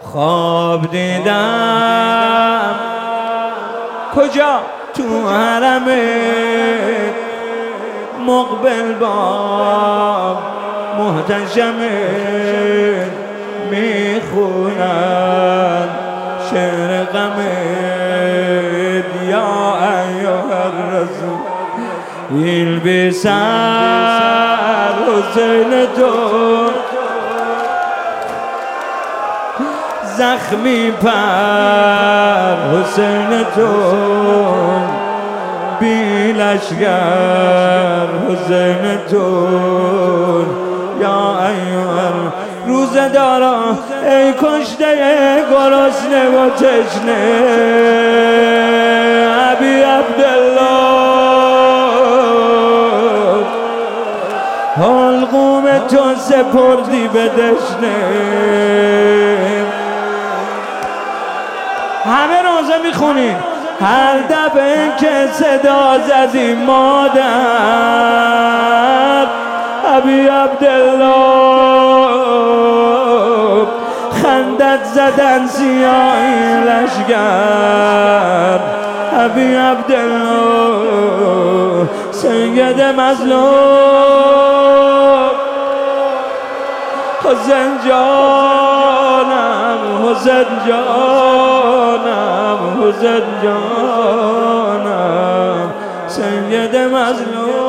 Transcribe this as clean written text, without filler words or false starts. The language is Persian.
خواب دیدم کجا؟ تو حرم مقبل با محتشم میخونن شعر غمت یا ایها الرسول ایل بی سر حسین تو زخمی پر حسین تو بی لشگر حسین تو یا ایها روزه دارا ای کشته گرسنه و تشنه ابی عبدالله حلقوم تو سپردی به دشنه. همه روزه میخونیم هر دفعه که صدا زدی مادر ابی عبدالله خندت زدن سیاهی لشگر ابی عبدالله سید مظلوم حسین جانم حسین جانم حسین جانم سید مظلوم